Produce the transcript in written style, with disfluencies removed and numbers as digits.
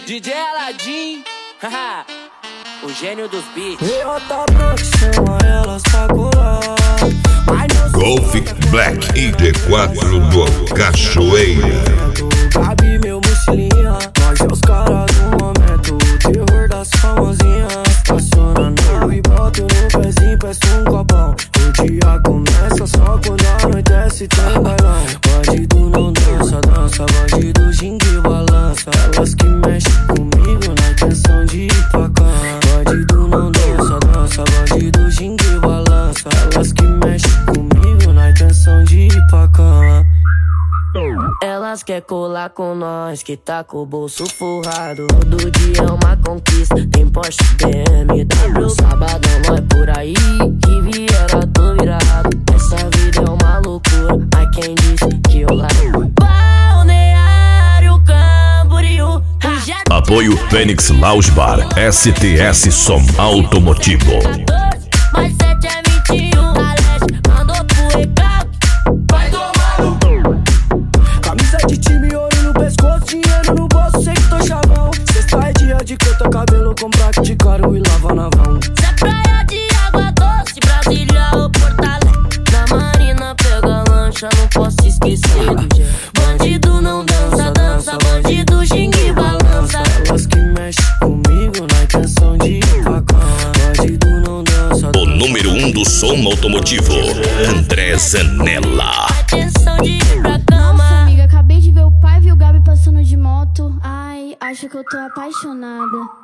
DJ Aladim, haha, o gênio dos beats. E outra branca chama elas pra colar. Golf Black ID4 do Cachoeira. Gabi, meu mochilinha, nós é os caras do momento. O terror das famosinhas. Estaciona nave, boto no pezinho, peço um copão. O dia começa só quando anoitece, tem bailão. Bandido não dança, dança, bandido gingue balança. Elas que mexem comigo na intenção de ir pra cama. Bandido não dança, dança, bandido gingue balança. Elas que mexem comigo na intenção de ir pra cama. Elas quer colar com nós, que tá com o bolso forrado. Todo dia é uma conquista, tem Porsche, BMW. Sabadão não é por aí, que viera tô virado. Essa vida é uma loucura, ai quem disse que eu largo. Balneário Camboriú. Apoio Fênix Lounge Bar, STS Som Automotivo. Mais 7 é 21, a leste mandou pro recalque. Vai tomar no camisa de time, ouro no pescoço, dinheiro no bolso, sei que tô chavão. Sexta é dia de cortar cabelo, comprar de caro e lavar na vão. Se é praia de água doce, Brasília ou Porto Alegre, na marina pega lancha, não posso esquecer do dia. Bandido não dança, dança, bandido xingue balança. Elas que mexem comigo na intenção de ir pra cama. Bandido não dança. O número 1 do som automotivo, André Zanella. Intenção de ir pra cama. Nossa, amiga, acabei de ver o pai e o Gabi passando de moto. Ai, acho que eu tô apaixonada.